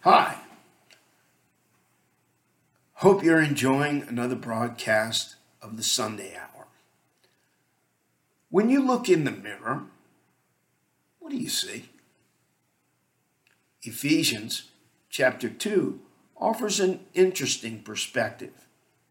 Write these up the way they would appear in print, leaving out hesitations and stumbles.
Hi. Hope you're enjoying another broadcast of the Sunday Hour. When you look in the mirror, what do you see? Ephesians chapter 2 offers an interesting perspective.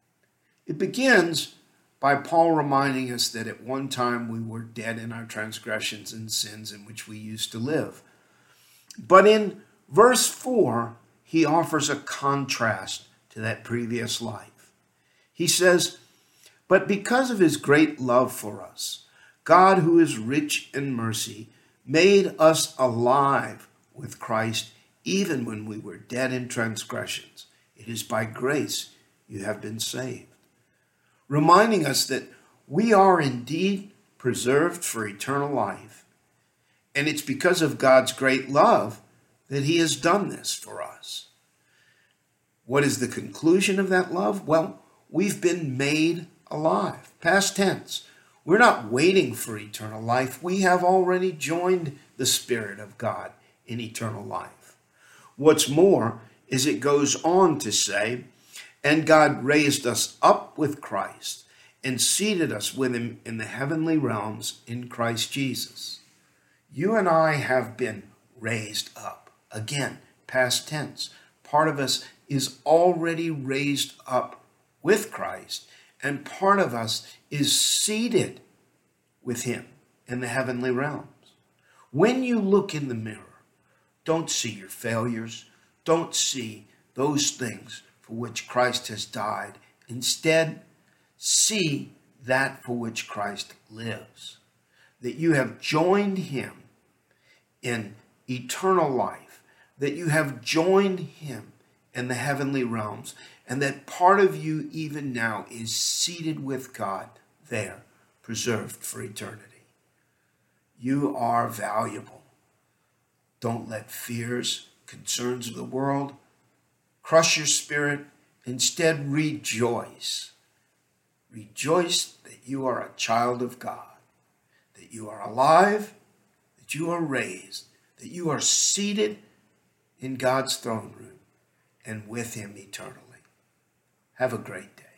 It begins by Paul reminding us that at one time we were dead in our transgressions and sins in which we used to live. But in verse 4, he offers a contrast to that previous life. He says, "But because of his great love for us, God, who is rich in mercy, made us alive with Christ even when we were dead in transgressions. It is by grace you have been saved." Reminding us that we are indeed preserved for eternal life. And it's because of God's great love that he has done this for us. What is the conclusion of that love? Well, we've been made alive. Past tense. We're not waiting for eternal life. We have already joined the Spirit of God in eternal life. What's more is it goes on to say, "And God raised us up with Christ and seated us with him in the heavenly realms in Christ Jesus." You and I have been raised up. Again, past tense. Part of us is already raised up with Christ, and part of us is seated with him in the heavenly realms. When you look in the mirror, don't see your failures. Don't see those things for which Christ has died. Instead, see that for which Christ lives. That you have joined him in eternal life. That you have joined him in the heavenly realms. And that part of you even now is seated with God there, preserved for eternity. You are valuable. Don't let fears, concerns of the world crush your spirit. Instead, rejoice. Rejoice that you are a child of God, that you are alive, that you are raised, that you are seated in God's throne room and with him eternally. Have a great day.